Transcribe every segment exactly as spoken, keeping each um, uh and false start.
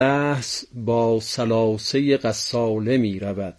بحث با سلاسه غساله می رود.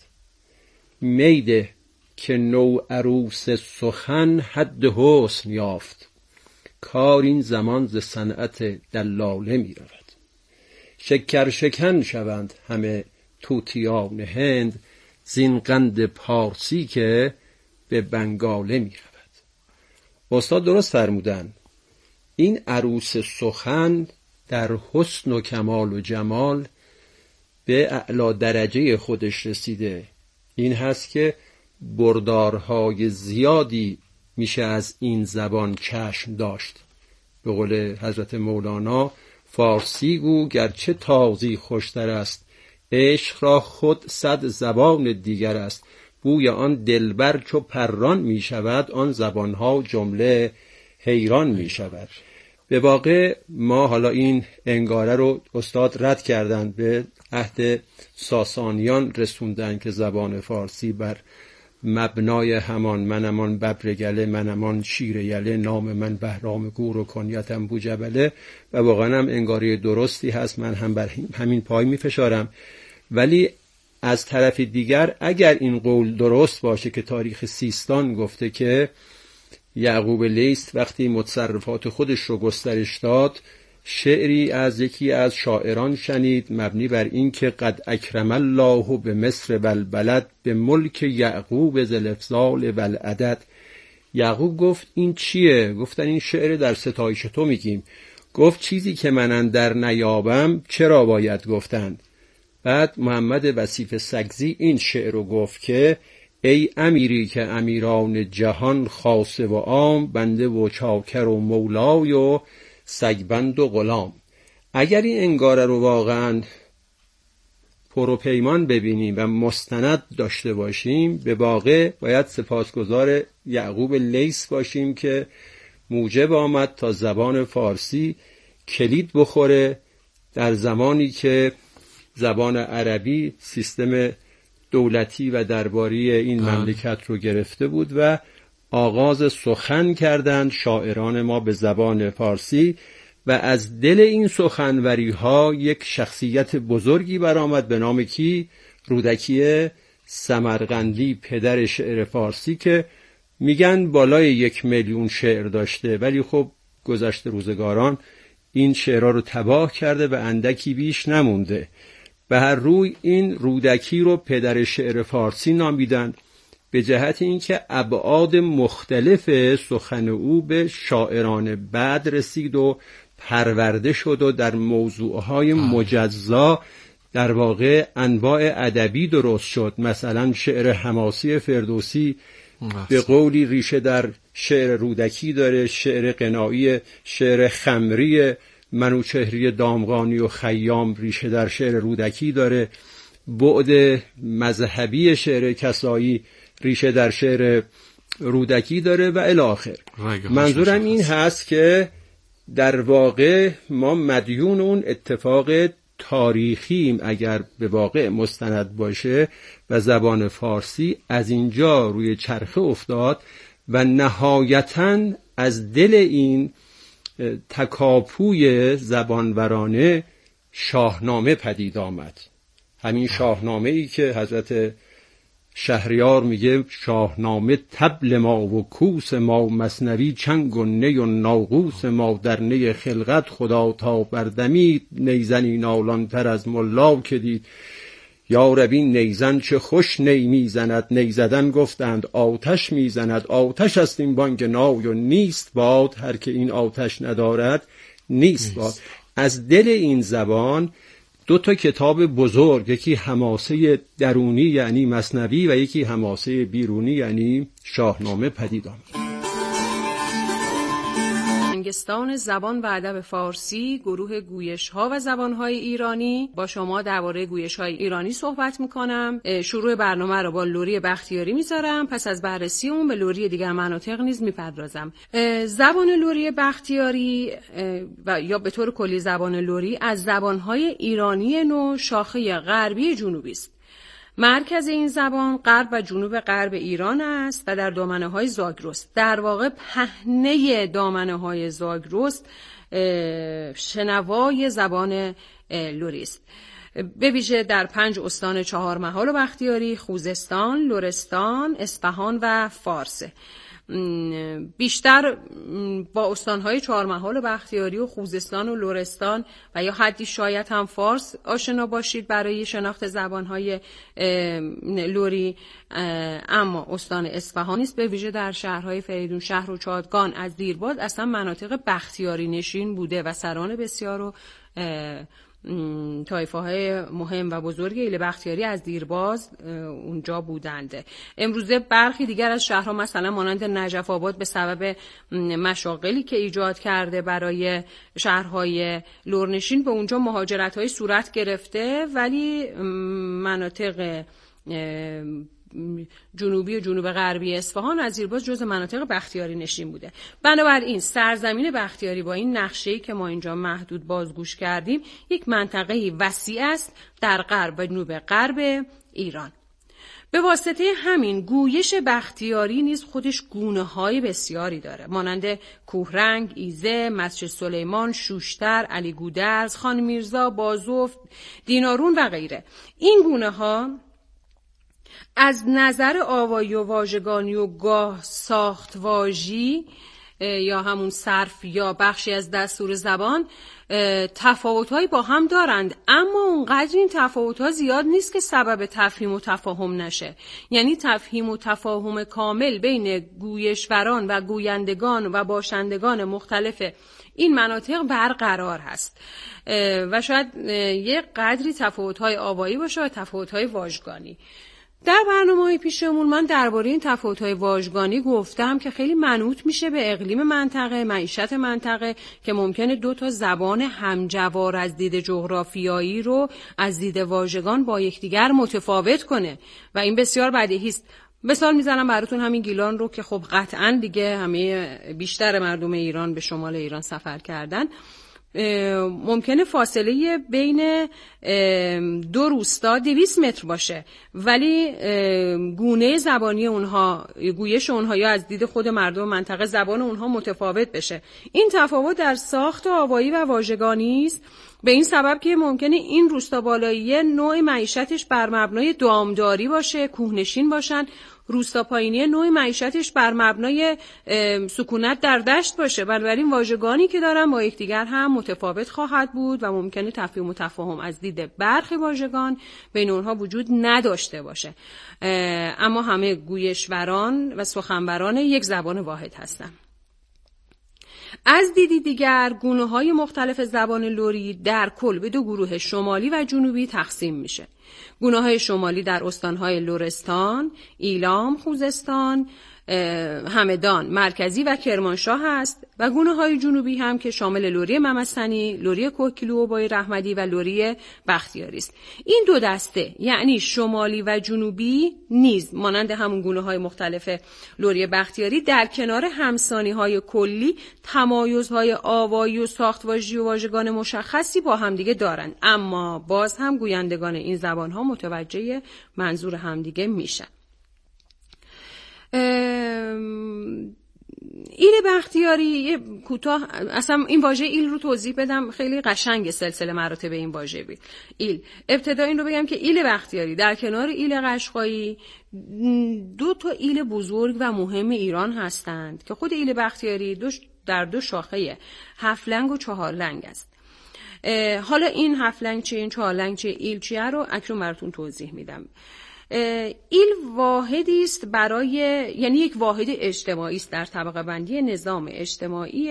میده که نو عروس سخن حد حسن یافت، کار این زمان ز صنعت دلاله می رود. شکر شکن شوند همه طوطیان هند، زین قند پارسی که به بنگاله می رود. استاد درست فرمودن. این عروس سخن در حسن و کمال و جمال به اعلی درجه خودش رسیده. این هست که بردارهای زیادی میشه از این زبان چشم داشت. به قول حضرت مولانا، فارسی گو گرچه تازی خوشتر است، عشق را خود صد زبان دیگر است. بوی آن دلبر چو پران می شود، آن زبانها جمله حیران می شود. به واقع ما حالا این انگاره رو استاد رد کردن، به عهد ساسانیان رسوندن که زبان فارسی بر مبنای همان منمان ببرگله، منمان شیر یله، نام من بهرام گور و کنیتم بوجبله. و واقعا هم انگاره درستی هست، من هم بر همین پای می فشارم. ولی از طرف دیگر اگر این قول درست باشه که تاریخ سیستان گفته که یعقوب لیث وقتی متصرفات خودش رو گسترش داد، شعری از یکی از شاعران شنید مبنی بر این که قد اکرم الله به مصر و البلد به ملک یعقوب ذی الافضال و العدد. یعقوب گفت این چیه؟ گفتن این شعر در ستایش تو میگیم. گفت چیزی که من اندر نیابم چرا باید گفتند؟ بعد محمد وصیف سگزی این شعر رو گفت که ای امیری که امیران جهان خاصه و عام، بنده و چاکر و مولای و سگبند و غلام. اگر این انگاره رو واقعا پروپیمان ببینیم و مستند داشته باشیم، به واقع باید سپاسگزار یعقوب لیث باشیم که موجب آمد تا زبان فارسی کلید بخوره در زمانی که زبان عربی سیستم دولتی و درباری این مملکت رو گرفته بود و آغاز سخن کردند شاعران ما به زبان فارسی. و از دل این سخنوری ها یک شخصیت بزرگی برآمد به نام کی؟ رودکی سمرقندی، پدر شعر فارسی، که میگن بالای یک میلیون شعر داشته، ولی خب گذشته روزگاران این شعرها رو تباه کرده و اندکی بیش نمونده. به هر روی این رودکی رو پدر شعر فارسی نامیدند به جهت اینکه ابعاد مختلف سخن او به شاعران بعد رسید و پرورده شد و در موضوعهای مجزا در واقع انواع ادبی درست شد. مثلا شعر حماسی فردوسی به قولی ریشه در شعر رودکی داره، شعر غنایی، شعر خمری منوچهری دامغانی و خیام ریشه در شعر رودکی داره، بعد مذهبی شعر کسایی ریشه در شعر رودکی داره و الی آخر. منظورم این هست که در واقع ما مدیون اون اتفاق تاریخیم اگر به واقع مستند باشه و زبان فارسی از اینجا روی چرخه افتاد و نهایتاً از دل این تکاپوی زبانورانه شاهنامه پدید آمد. همین شاهنامه ای که حضرت شهریار میگه شاهنامه طبل ما و کوس ما، مثنوی چنگ و نی و ناقوس ما، در نی خلقت خدا تا بردمید، نیزنی نالان تر از ملا که دید. یا ربی نیزن چه خوش نی میزند، نیزدن گفتند آتش میزند، آتش است این بانگ نای و نیست باد، هر که این آتش ندارد نیست باد. از دل این زبان دو تا کتاب بزرگ، یکی حماسه درونی یعنی مثنوی و یکی حماسه بیرونی یعنی شاهنامه پدید آمد. فرهنگستان زبان و ادب فارسی، گروه گویش‌ها و زبان‌های ایرانی. با شما درباره گویش‌های ایرانی صحبت می‌کنم. شروع برنامه رو با لوری بختیاری می‌ذارم، پس از بررسی اون به لوری دیگر مناطق نیز می‌پردازم. زبان لوری بختیاری و یا به طور کلی زبان لوری از زبان‌های ایرانی نو شاخه غربی جنوبی است. مرکز این زبان غرب و جنوب غرب ایران است و در دامنه‌های زاگرس. در واقع پهنه دامنه‌های زاگرس شنوای زبان لری است. به ویژه در پنج استان چهارمحال و بختیاری، خوزستان، لرستان، اصفهان و فارس. بیشتر با استانهای چهارمحال و بختیاری و خوزستان و لرستان و یا حدی شاید هم فارس آشنا باشید برای شناخت زبانهای لری، اما استان اصفهان است، به ویژه در شهرهای فریدون شهر و چادگان از دیرباز اصلا مناطق بختیاری نشین بوده و سران بسیار و طایفه های مهم و بزرگ ایل بختیاری از دیرباز اونجا بودند. امروزه برخی دیگر از شهرها مثلا مانند نجف آباد به سبب مشاغلی که ایجاد کرده برای شهرهای لرنشین به اونجا مهاجرت های صورت گرفته، ولی مناطق جنوبی و جنوب غربی اصفهان از دیرباز جز مناطق بختیاری نشین بوده. بنابراین سرزمین بختیاری با این نقشه‌ای که ما اینجا محدود بازگوش کردیم یک منطقه وسیع است در غرب و جنوب غرب ایران. به واسطه همین گویش بختیاری نیز خودش گونه‌های بسیاری داره، مانند کوهرنگ، ایزه، مسجد سلیمان، شوشتر، علی گودرز، خان میرزا، بازوف، دینارون و غیره. این گونه‌ها از نظر آوایی و واژگانی و گاه ساخت واژی یا همون صرف یا بخشی از دستور زبان تفاوت‌هایی با هم دارند، اما اونقدر این تفاوت‌ها زیاد نیست که سبب تفهیم و تفاهم نشه. یعنی تفهیم و تفاهم کامل بین گویشوران و گویندگان و باشندگان مختلف این مناطق برقرار هست و شاید یک قدری تفاوت‌های آوایی باشه و تفاوت‌های واژگانی. در برنامه‌های پیشمون من درباره این تفاوت‌های واژگانی گفتم که خیلی منوط میشه به اقلیم منطقه، معیشت منطقه که ممکنه دو تا زبان همجوار از دید جغرافیایی رو از دید واژگان با یکدیگر متفاوت کنه و این بسیار بدیهی است. مثال میزنم براتون همین گیلان رو که خب قطعاً دیگه همه بیشتر مردم ایران به شمال ایران سفر کردن. ممکنه فاصله بین دو روستا دویست متر باشه، ولی گونه زبانی اونها، گویش اونها یا از دید خود مردم منطقه زبان اونها متفاوت بشه. این تفاوت در ساخت آوایی و واژگانی است، به این سبب که ممکنه این روستا بالایی نوع معیشتش بر مبنای دامداری باشه، کوهنشین باشن، روستا پایینی نوع معیشتش بر مبنای سکونت در دشت باشه. بنابراین واژگانی که دارن با یکدیگر هم متفاوت خواهد بود و ممکنه تفهیم و تفاهم از دید برخی واژگان بین اونها وجود نداشته باشه، اما همه گویشوران و سخنوران یک زبان واحد هستن. از دیدی دیگر گونه‌های مختلف زبان لری در کل به دو گروه شمالی و جنوبی تقسیم میشه. گونه‌های شمالی در استان‌های لرستان، ایلام، خوزستان، همدان، مرکزی و کرمانشاه است و گونه‌های جنوبی هم که شامل لری ممسنی، لری کوهگیلو و بای رحمدی و لری بختیاری است. این دو دسته یعنی شمالی و جنوبی نیز مانند همون گونه‌های مختلف لری بختیاری در کنار همسانی‌های کلی تمایزهای آوایی و ساخت‌واژی و واژگان مشخصی با همدیگه دارند، اما باز هم گویندگان این زبان‌ها متوجه منظور همدیگه میشن. ایل بختیاری کوتاه اصلا این واژه ایل رو توضیح بدم، خیلی قشنگ سلسله مراتب این واژه بود. ایل ابتدا این رو بگم که ایل بختیاری در کنار ایل قشقایی دو تا ایل بزرگ و مهم ایران هستند که خود ایل بختیاری دو در دو شاخه هفت لنگ و چهار لنگ است. حالا این هفت لنگ چه، این چهار لنگ چه، ایل چیه رو اکنون براتون توضیح میدم. ایل واحدی است برای، یعنی یک واحد اجتماعی است در طبقه بندی نظام اجتماعی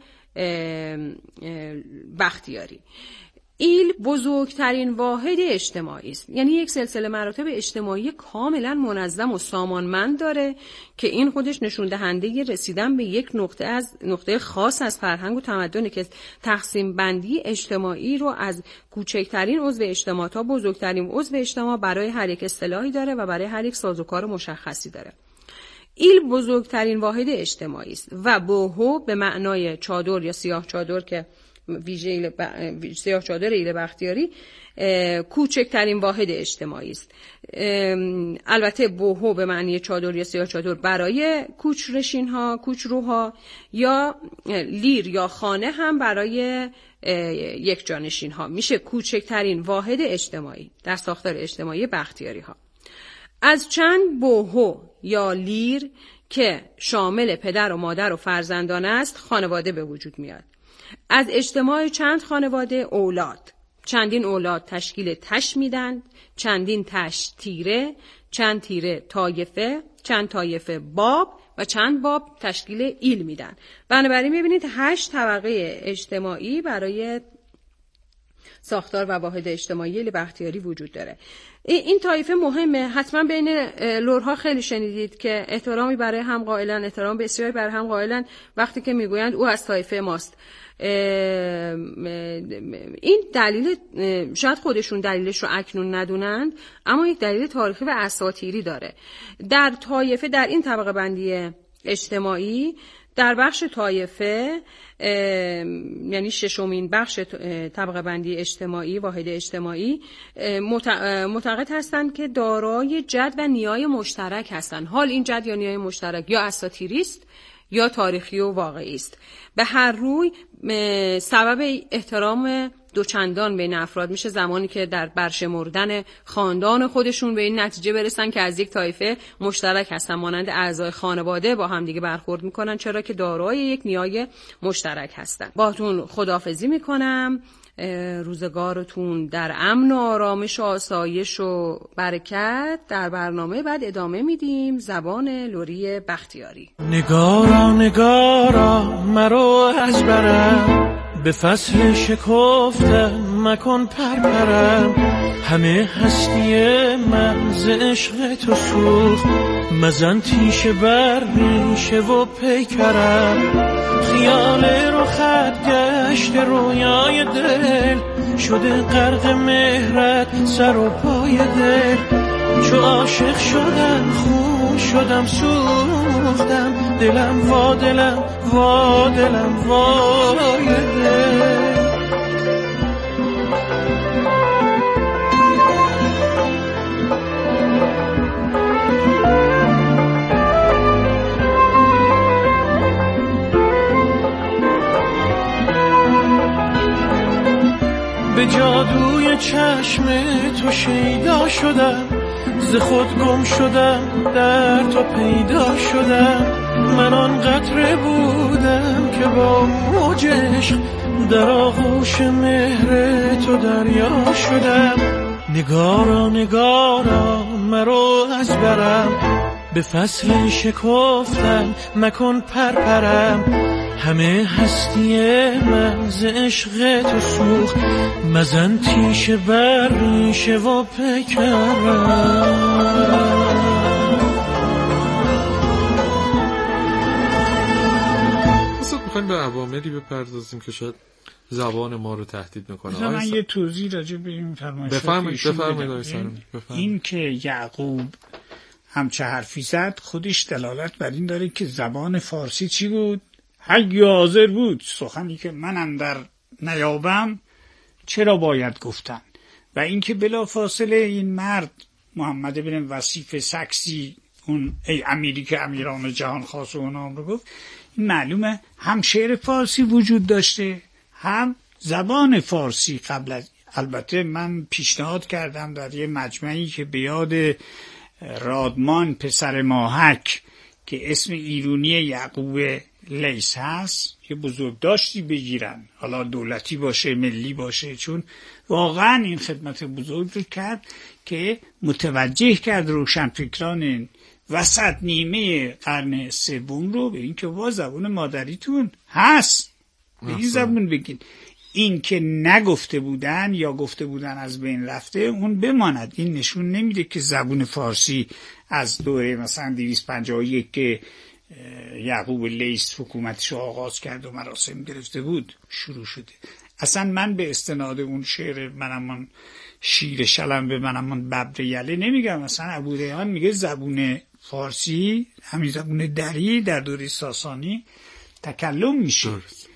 بختیاری. ایل بزرگترین واحد اجتماعی است، یعنی یک سلسله مراتب اجتماعی کاملا منظم و سامانمند داره که این خودش نشون دهنده رسیدن به یک نقطه از نقطه خاص از فرهنگ و تمدنی که تقسیم بندی اجتماعی رو از کوچکترین عضو اجتماع تا بزرگترین عضو اجتماع برای هر یک اصطلاحی داره و برای هر یک سازوکار مشخصی داره. ایل بزرگترین واحد اجتماعی است و بوهو به معنای چادر یا سیاه چادر که ویژه سیاه چادر ایل بختیاری کوچکترین واحد اجتماعی است. البته بوهو به معنی چادر یا سیاه چادر برای کوچ‌نشین ها، کوچ‌روها، یا لیر یا خانه هم برای یک جانشین ها میشه کوچکترین واحد اجتماعی در ساختار اجتماعی بختیاری ها. از چند بوهو یا لیر که شامل پدر و مادر و فرزندان است خانواده به وجود میاد. از اجتماع چند خانواده اولاد، چندین اولاد تشکیل تش میدن، چندین تش تیره، چند تیره طایفه، چند طایفه باب و چند باب تشکیل ایل میدن. بنابراین میبینید هشت طبقه اجتماعی برای ساختار و واحد اجتماعی ایل بختیاری وجود داره. این طایفه مهمه، حتما بین لرها خیلی شنیدید که احترامی برای هم قائلن، احترام بسیاری برای هم قائلن وقتی که میگویند او از طایفه ماست. این دلیل، شاید خودشون دلیلش رو اکنون ندونند، اما یک دلیل تاریخی و اساطیری داره. در طایفه، در این طبقه بندی اجتماعی، در بخش طایفه، یعنی ششمین بخش طبقه بندی اجتماعی، واحد اجتماعی، معتقد هستند که دارای جد و نیای مشترک هستند. حال این جد یا نیای مشترک یا اساطیری است یا تاریخی و واقعی است. به هر روی سبب احترام دوچندان بین افراد میشه زمانی که در برشمردن خاندان خودشون به این نتیجه برسن که از یک طایفه مشترک هستن، مانند اعضای خانواده با هم دیگه برخورد میکنن، چرا که دارای یک نیای مشترک هستن. باهاتون خداحافظی میکنم. روزگارتون در امن و آرامش و آسایش و برکت. در برنامه بعد ادامه میدیم زبان لری بختیاری. نگارا نگارا مرو از برم، به فصل شکفتن مکن پرپرم، همه هستی من ز عشق تو سوخت، مزن تیشه بر ریشه و پیکرم، خیال رخت گشت رویای دل، شده غرق مهرت سر و پای دل، چو عاشق شدم خون شدم سوختم، دلم وا دلم وا دلم وای دل. به جادوی چشم تو شیدا شدم، ز خود گم شدم در تو پیدا شدم، من آن قطره بودم که با موج عشق در آغوش مهر تو دریا شدم. نگارا نگارا مرو از برم، به فصل شکفتن مکن پرپرم، همه هستی من ز عشق تو سوخت، مزن تیشه بر ریشه و پیکرم. اصلا میخوایم به عواملی بپردازیم که شاید زبان ما رو تهدید میکنه. من یه توضیح راجع به این فرمایش بفرمایید بفرمایید. این که یعقوب همچه حرفی زد خودش دلالت بر این داره که زبان فارسی چی بود؟ حی حاضر بود، سخنی که من اندر نیابم چرا باید گفتن. و اینکه بلا فاصله این مرد محمد بن وصیف سکسی، اون ای امیری که امیران جهان خاص و اونام رو گفت، این معلومه هم شعر فارسی وجود داشته هم زبان فارسی قبل از. البته من پیشنهاد کردم در یه مجمعی که به یاد رادمان پسر ماهک که اسم ایرونی یعقوب لیث هست یه بزرگداشتی بگیرن، حالا دولتی باشه ملی باشه، چون واقعا این خدمت بزرگ رو کرد که متوجه کرد روشنفکران وسط نیمه قرن سوم رو به این که وا زبان مادریتون هست، به این زبان بگین. این که نگفته بودن یا گفته بودن از بین رفته اون بماند. این نشون نمیده که زبان فارسی از دوره مثلا دویست و پنجاه و یک که یعقوب لیث حکومتش رو آغاز کرد و مراسم گرفته بود شروع شده. اصلا من به استناد اون شعر منم شیر شلم به منم ببر یله نمیگم. مثلا ابو ریحان میگه زبون فارسی همین زبون دری در دوره ساسانی تکلم میشه.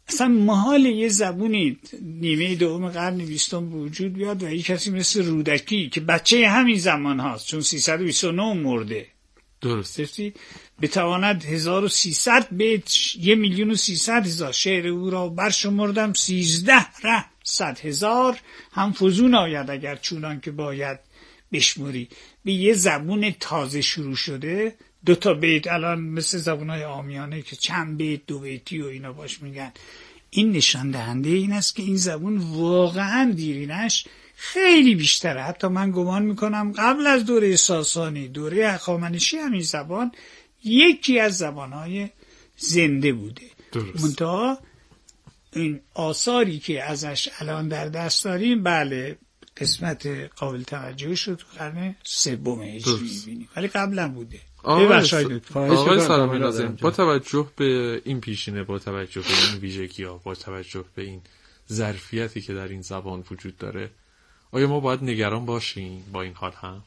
اصلا محال یه زبونی نیمه دوم قرن بیستم وجود بیاد و یک کسی مثل رودکی که بچه همین زمان هاست، چون سیصد و بیست و نه مرده، درست، بتواند هزار و سیصد بیت، یه میلیون و سیصد هزار شعر او را برشمردم، سیزده ره صد هزار هم فزون آید اگر چونان که باید بشموری. به یه زبون تازه شروع شده، دو تا بیت الان مثل زبونهای عامیانه که چند بیت دو بیتی و اینا باش میگن. این نشان دهنده این است که این زبون واقعا دیرینش خیلی بیشتره. حتی من گمان میکنم قبل از دوره ساسانی، دوره هخامنشی، همین زبان یکی از زبانهای زنده بوده. منتها این آثاری که ازش الان در دست داریم، بله قسمت قابل توجهی شد تو قرن سوم هجری می‌بینیم، ولی قبلا بوده. آقای سلامی ناظم، با توجه به این پیشینه، با توجه به این ویژگی‌ها، با توجه به این ظرفیتی که در این زبان وجود داره، آیا ما باید نگران باشیم با این حال هم؟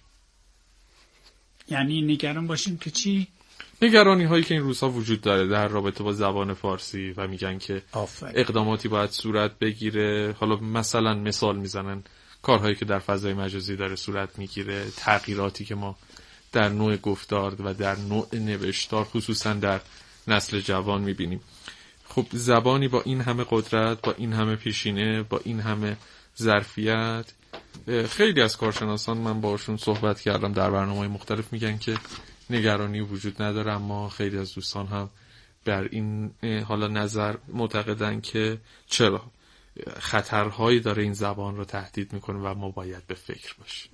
یعنی نگران باشیم که چی؟ نگرانی هایی که این روزها وجود داره در رابطه با زبان فارسی و میگن که آفره. اقداماتی باید صورت بگیره. حالا مثلا مثال میزنن کارهایی که در فضای مجازی داره صورت میگیره، تغییراتی که ما در نوع گفتار و در نوع نوشتار خصوصا در نسل جوان میبینیم. خب زبانی با این همه قدرت، با این همه پیشینه، با این همه ظرفیت، خیلی از کارشناسان من باشون صحبت کردم در برنامه‌های مختلف میگن که نگرانی وجود نداره، اما خیلی از دوستان هم بر این حالا نظر معتقدن که چرا خطرهایی داره این زبان رو تهدید میکنه و ما باید به فکر باشیم.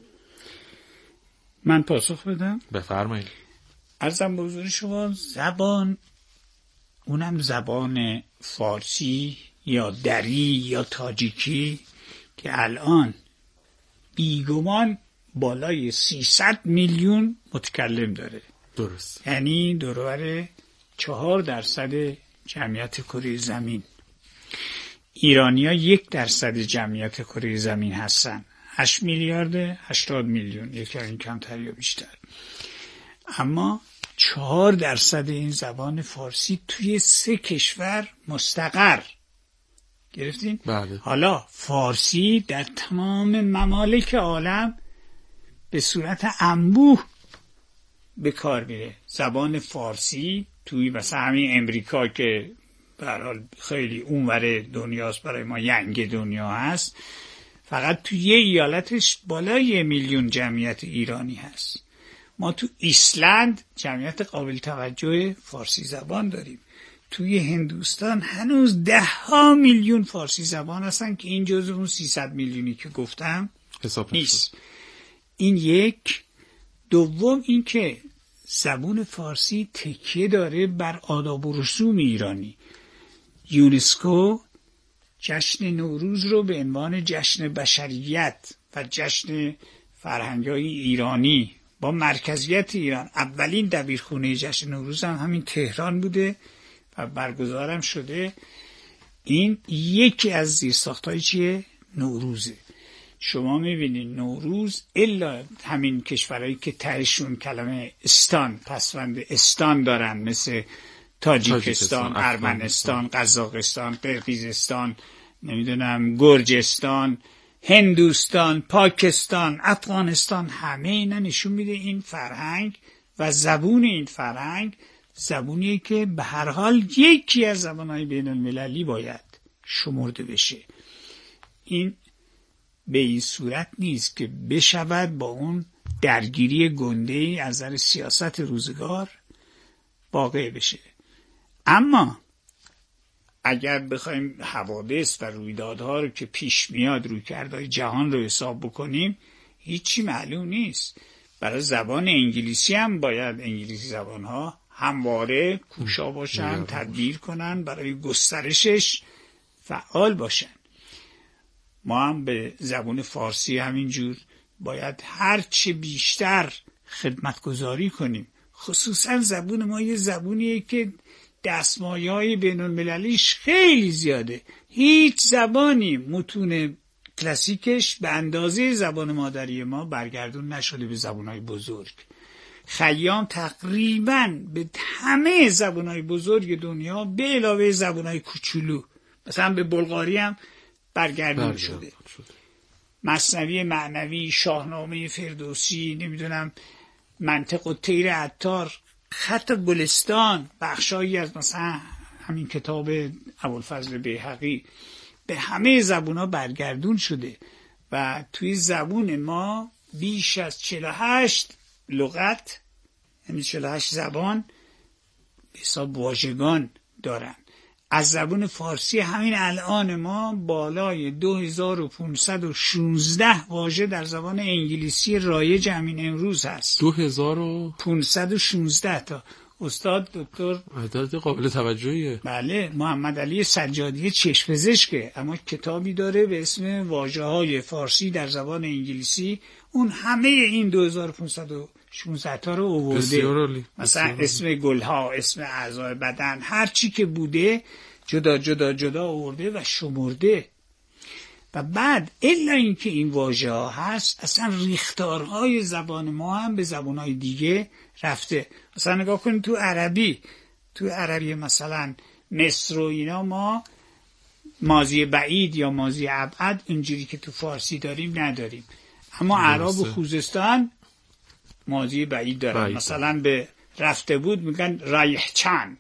من پاسخ بدم؟ بفرمایید. عرضم به حضور شما، زبان، اونم زبان فارسی یا دری یا تاجیکی که الان بیگمان بالای سیصد میلیون متکلم داره. درست. یعنی دورور چهار درصد جمعیت کره زمین. ایرانی‌ها یک درصد جمعیت کره زمین هستن. هشت میلیارد هشتاد میلیون، یکی این کمتر یا بیشتر. اما چهار درصد این زبان فارسی توی سه کشور مستقر. گرفتین؟ بله. حالا فارسی در تمام ممالک عالم به صورت انبوه به کار میره. زبان فارسی توی مثلا همین امریکا که به هر حال خیلی اونور دنیاست، برای ما ینگ دنیا هست، فقط توی یه ایالتش بالای یه میلیون جمعیت ایرانی هست. ما تو ایسلند جمعیت قابل توجه فارسی زبان داریم. توی هندوستان هنوز ده ها میلیون فارسی زبان هستن که این جزو اون سیصد میلیونی که گفتم حساب نیست. این یک. دوم این که زبان فارسی تکیه داره بر آداب و رسوم ایرانی. یونسکو جشن نوروز رو به عنوان جشن بشریت و جشن فرهنگ‌های ایرانی با مرکزیت ایران، اولین دبیرخونه جشن نوروز هم همین تهران بوده و برگزارم شده. این یکی از زیرساخت‌های چیه؟ نوروزه. شما میبینید نوروز الا همین کشورهایی که تهشون کلمه استان، پسوند استان دارن، مثل تاجیکستان، ارمنستان، قزاقستان، قرقیزستان، نمیدونم گرجستان، هندوستان، پاکستان، افغانستان، همه اینا نشون میده این فرهنگ و زبون این فرهنگ زبونیه که به هر حال یکی از زبانهای بین المللی باید شمرده بشه. این به این صورت نیست که بشود با اون درگیری گنده‌ای از نظر سیاست روزگار واقع بشه. اما اگر بخوایم حوادث و رویدادها رو که پیش میاد، رویکردهای جهان رو حساب بکنیم، هیچی معلوم نیست. برای زبان انگلیسی هم باید انگلیسی زبانها همواره کوشا باشن، تدبیر کنن، برای گسترشش فعال باشن. ما هم به زبان فارسی همینجور باید هرچه بیشتر خدمتگزاری کنیم. خصوصا زبان ما یه زبونیه که دستمایه‌های بین المللیش خیلی زیاده. هیچ زبانی متون کلاسیکش به اندازه زبان مادری ما برگردون نشده به زبانهای بزرگ. خیام تقریباً به همه زبانهای بزرگ دنیا به علاوه زبانهای کوچولو مثلا به بلغاری هم برگردون شده. مثنوی معنوی، شاهنامه فردوسی، نمیدونم منطق و طیر عطار، خط گلستان، بخشایی از مثلا همین کتاب ابوالفضل بیهقی به همه زبون‌ها برگردون شده و توی زبون ما بیش از چهل و هشت لغت، یعنی چهل و هشت زبان به حساب واژگان دارن. از زبان فارسی همین الان ما بالای دو هزار و پانصد و شانزده واژه در زبان انگلیسی رایج همین امروز هست. دو هزار و پانصد و شانزده تا. استاد دکتر عدد قابل توجهیه. بله، محمد علی سجادی چشم‌پزشکه، اما کتابی داره به اسم واژه‌های فارسی در زبان انگلیسی. اون همه این دو هزار و پانصد و شانزده تا رو آورده. مثلا اسم گلها، اسم اعضای بدن، هر چی که بوده جدا جدا جدا آورده و شمرده. و بعد الا اینکه این واژه ها هست، اصلا ریختارهای زبان ما هم به زبانهای دیگه رفته. مثلا نگاه کنید تو عربی، تو عربی مثلا مصر و اینا ما ماضی بعید یا ماضی ابعد اونجوری که تو فارسی داریم نداریم، اما اعراب و خوزستان ماضی بعید دارن. بعید. مثلا به رفته بود میگن رایح چان،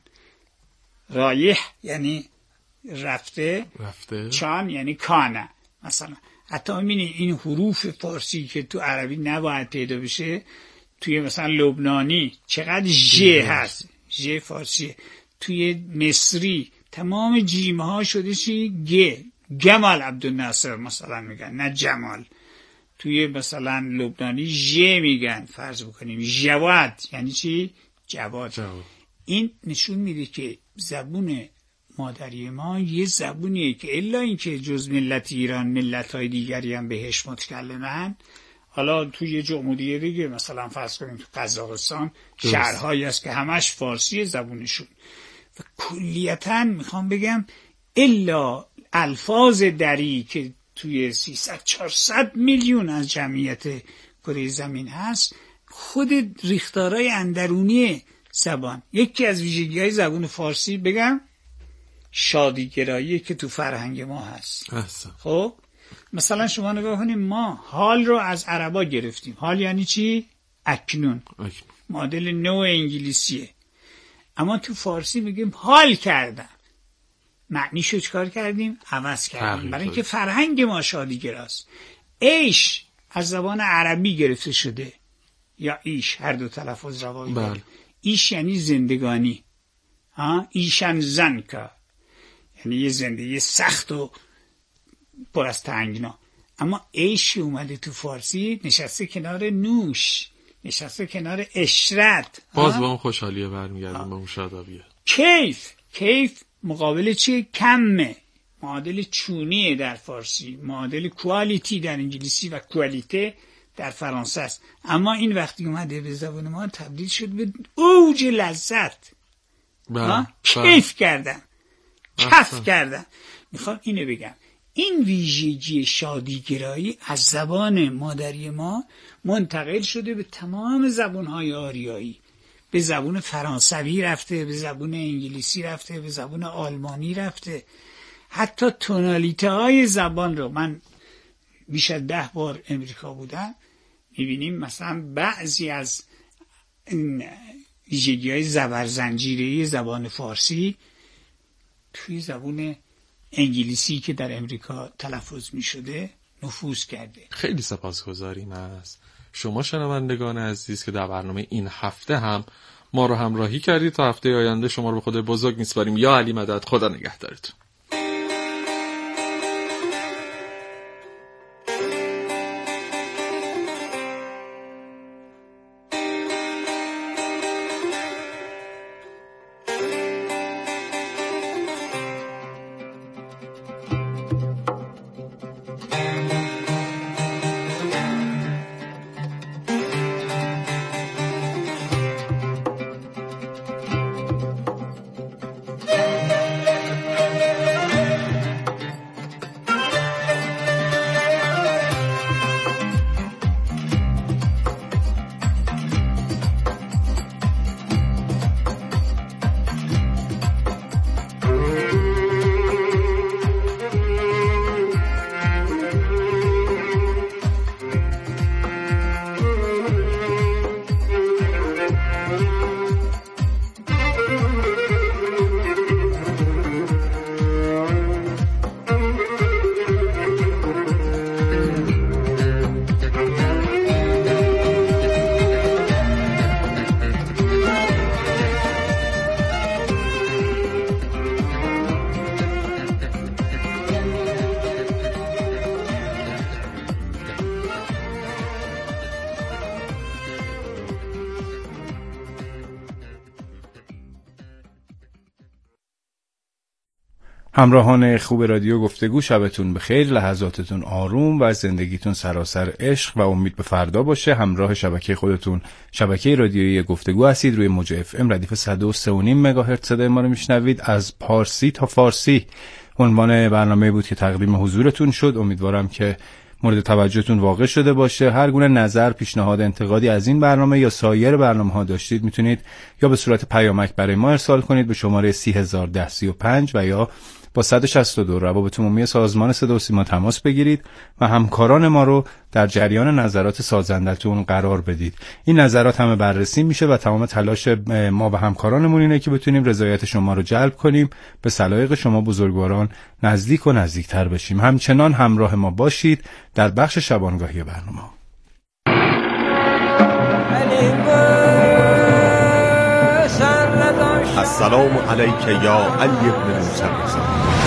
رایح یعنی رفته، رفته. چان یعنی کانه. مثلا حتی میبینی این حروف فارسی که تو عربی نباید پیدا بشه، توی مثلا لبنانی چقدر ژ هست، ژ فارسی. توی مصری تمام جیم ها شده چی؟ گ. جمال عبدالناصر مثلا میگن، نه جمال. توی مثلا لبنانی ژ میگن، فرض بکنیم جواد یعنی چی؟ جواد. جواد. این نشون میده که زبون مادری ما یه زبونیه که الا اینکه جز ملت ایران ملت‌های دیگری هم بهش متکلمن. حالا توی جمهوریه دیگه مثلا فرض کنیم تو قزاقستان شهرهایی هست که همش فارسی زبونشون. و کلیتاً میخوام بگم الا الفاظ دری که توی سیصد چهارصد میلیون از جمعیت کره زمین هست، خود ریختارهای اندرونی زبان. یکی از ویژگی‌های زبان فارسی بگم شادیگرایی که تو فرهنگ ما هست. احسن. خب مثلا شما نگاه کنید، ما حال رو از عربا گرفتیم. حال یعنی چی؟ اکنون. اکنون. مدل نو انگلیسیه. اما تو فارسی میگیم حال کردم. معنیشو چکار کردیم؟ عوض کردیم، برای اینکه فرهنگ ما شادیگراست. عیش از زبان عربی گرفته شده، یا ایش، هر دو تلفظ روایی داره. ایش یعنی زندگانی. ها، ایشن زنکا یعنی یه زندگی سخت و پر از تنگنا. اما عیش اومده تو فارسی نشسته کنار نوش، نشسته کنار عشرت. باز با اون خوشحالیه برمیگردیم، با اون شادابیه. کیف، کیف مقابل چیه؟ کمه. معادل چونیه در فارسی، معادل کوالیتی در انگلیسی و کوالیته در فرانسه است. اما این وقتی اومده به زبان ما تبدیل شد به اوج لذت. کیف کردم، کف کردم. میخوام اینو بگم، این ویژگی شادیگرایی از زبان مادری ما منتقل شده به تمام زبانهای آریایی. به زبان فرانسوی رفته، به زبان انگلیسی رفته، به زبان آلمانی رفته. حتی تونالیته های زبان رو، من بیش از ده بار امریکا بودم، میبینیم مثلا بعضی از ویژگی های زبرزنجیری زبان فارسی توی زبان انگلیسی که در امریکا تلفظ می شده نفوذ کرده. خیلی سپاسگزاریم از شما شنوندگان عزیز که در برنامه این هفته هم ما رو همراهی کردید. تا هفته آینده شما رو به خدای بزرگ میسپاریم. یا علی مدد، خدا نگهدارتون. همراهان خوب رادیو گفتگو، شبتون بخیر، لحظاتتون آروم و زندگیتون سراسر عشق و امید به فردا باشه. همراه شبکه خودتون شبکه رادیویی گفتگو هستید. روی موج اف ام ردیف صد و سه و نیم مگاهرتز صدای ما رو میشنوید. از پارسی تا فارسی عنوان برنامه بود که تقدیم حضورتون شد. امیدوارم که مورد توجهتون واقع شده باشه. هر گونه نظر، پیشنهاد، انتقادی از این برنامه یا سایر برنامه‌ها داشتید میتونید یا به صورت پیامک برای ما ارسال کنید به شماره سی هزار و ده سی و پنج و یا با صد و شصت و دو روابط عمومی سازمان صدا و سیما تماس بگیرید و همکاران ما رو در جریان نظرات سازندتون قرار بدید. این نظرات همه بررسی میشه و تمام تلاش ما و همکارانمون اینه که بتونیم رضایت شما رو جلب کنیم، به سلایق شما بزرگواران نزدیک و نزدیکتر بشیم. همچنان همراه ما باشید در بخش شبانگاهی برنامه. السلام علیک یا علی ابن موسی رضا.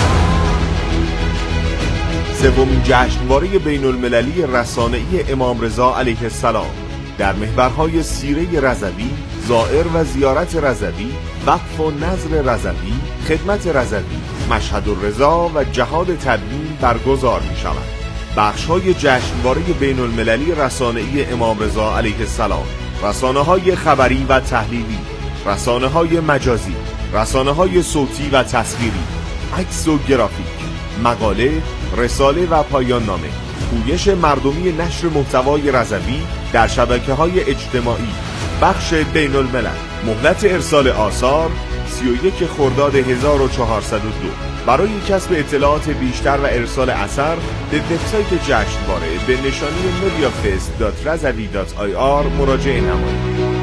سومین جشنواره بین المللی رسانه‌ای امام رضا علیه السلام در محورهای سیره رضوی، زائر و زیارت رضوی، وقف و نظر رضوی، خدمت رضوی، مشهد الرضا و جهاد تبیین برگزار می شود. بخش‌های جشنواره بین المللی رسانه‌ای امام رضا علیه السلام: رسانه‌های خبری و تحلیلی، رسانه‌های مجازی، رسانه‌های صوتی و تصویری، عکس و گرافیک، مقاله، رساله و پایان نامه، پویش مردمی نشر محتوای رضوی در شبکه‌های اجتماعی، بخش بین الملل. مهلت ارسال آثار سی و یک خرداد هزار و چهارصد و دو. برای کسب اطلاعات بیشتر و ارسال اثر به وبسایت جشنواره به نشانی mediafest دات رضوی دات آی آر مراجعه نمایید.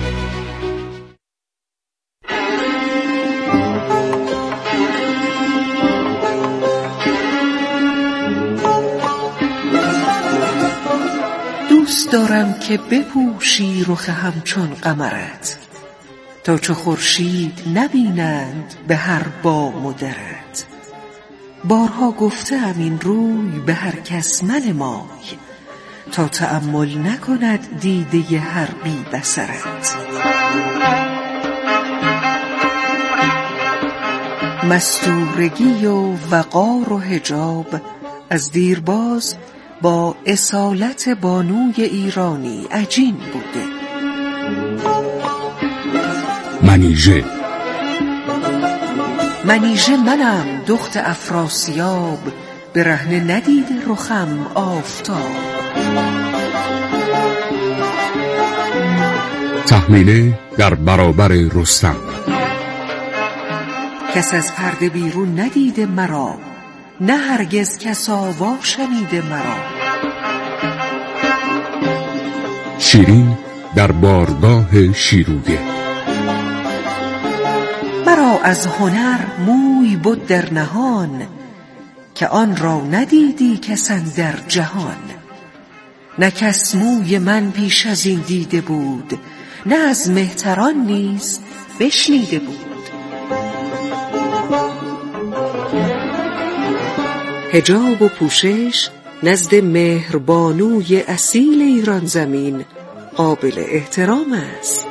دوست دارم که بپوشی رخ همچون قمرت، تا چو خورشید نبینند به هر بام و درت. بارها گفتم این روی به هر کس منمای، تا تأمل نکند دیده هر بی بصرت. مستورگی و وقار و حجاب از دیرباز با اصالت بانوی ایرانی عجین بوده. منیژه منیژه منم دخت افراسیاب، به رهنه ندیده رخم آفتاب. تحمیله در برابر رستم. کس از پرده بیرون ندیده مرا، نه هرگز کس آوا شنیده مرا. شیرین در بارگاه شیروده. مرا از هنر موی بود در نهان، که آن را ندیدی کسان در جهان. نه کس موی من پیش از این دیده بود، نه از مهتران نیز بشنیده بود. حجاب و پوشش نزد مهربانوی اصیل ایران زمین قابل احترام است.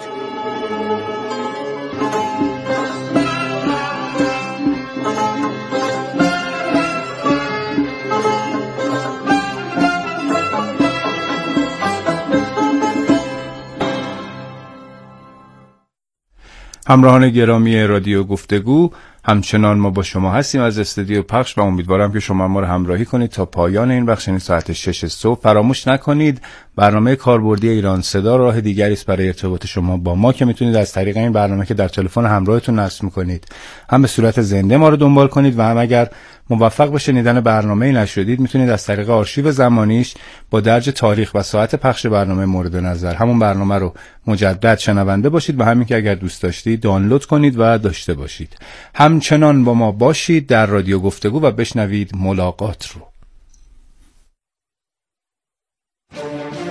همراهان گرامی رادیو گفتگو، همچنان ما با شما هستیم از استودیو پخش و امیدوارم که شما ما رو همراهی کنید تا پایان این بخش، یعنی ساعت شش صبح. فراموش نکنید برنامه کاربردی ایران صدا راه دیگری است برای ارتباط شما با ما که میتونید از طریق این برنامه که در تلفن همراهتون نصب میکنید هم به صورت زنده ما رو دنبال کنید و هم اگر موفق به شنیدن برنامه نشدید میتونید از طریق آرشیو زمانیش با درج تاریخ و ساعت پخش برنامه مورد نظر همون برنامه رو مجدد شنونده باشید و همین که اگر دوست داشتید دانلود کنید و داشته باشید. همچنان با ما باشید در رادیو گفتگو و بشنوید ملاقات رو.